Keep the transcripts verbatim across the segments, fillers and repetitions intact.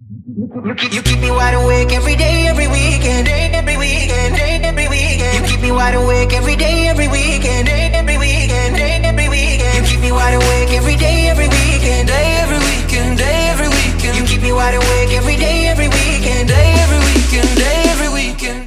You keep, you keep me wide awake every day, every weekend, day, every weekend, day, every weekend. You keep me wide awake every day, every weekend, day, every weekend, day, every weekend. You keep me wide awake every day, every weekend, day, every weekend, day, every weekend. You keep me wide awake every day, every weekend, day, every weekend, day, every weekend.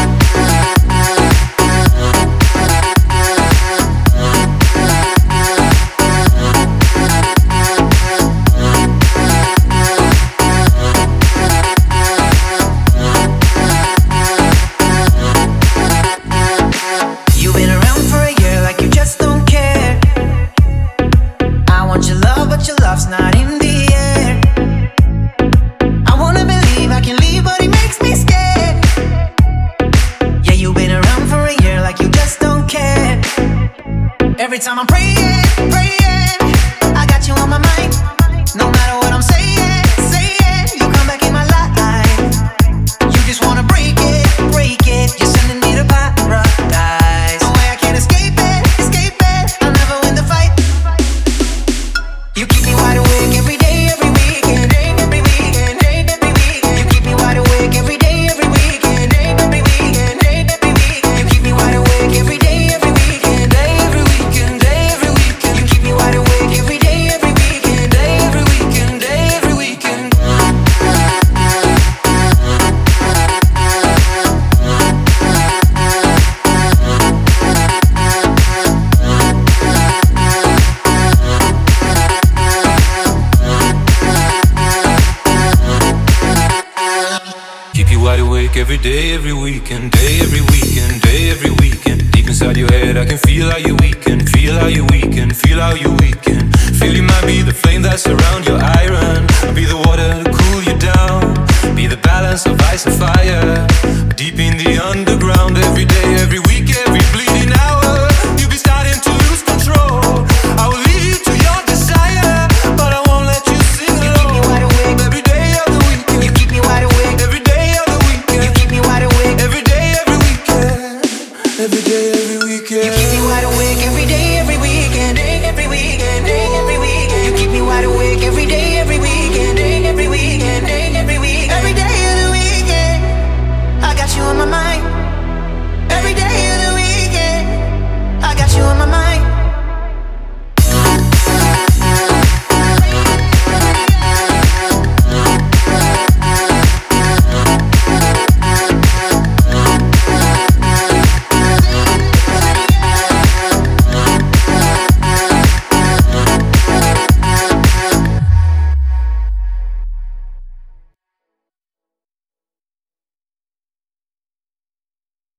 Love's not in the air. I wanna believe I can leave, but it makes me scared. Yeah, you've been around for a year like you just don't care. Every time I'm praying, praying, I got you on my mind. No matter what I'm saying, saying, you come back in my life. You just wanna break it, break it. You're sending me to paradise. No way I can't escape it, escape it. I'll never win the fight. You keep me wide awake every day, every weekend, day, every weekend, day, every weekend. You keep me wide awake every day, every weekend, day, every weekend, day, every weekend. You keep me wide awake every day, every weekend, day, every weekend, day, every weekend. You keep me wide awake every day, every weekend, day, every weekend, day, every weekend. Keep you wide awake every day, every weekend, day, every weekend, day, every weekend. Deep inside your head, I can feel how you weaken, feel how you weaken, feel how you weaken. Feel you might be the flame that surround your iron. I'll be the water to cool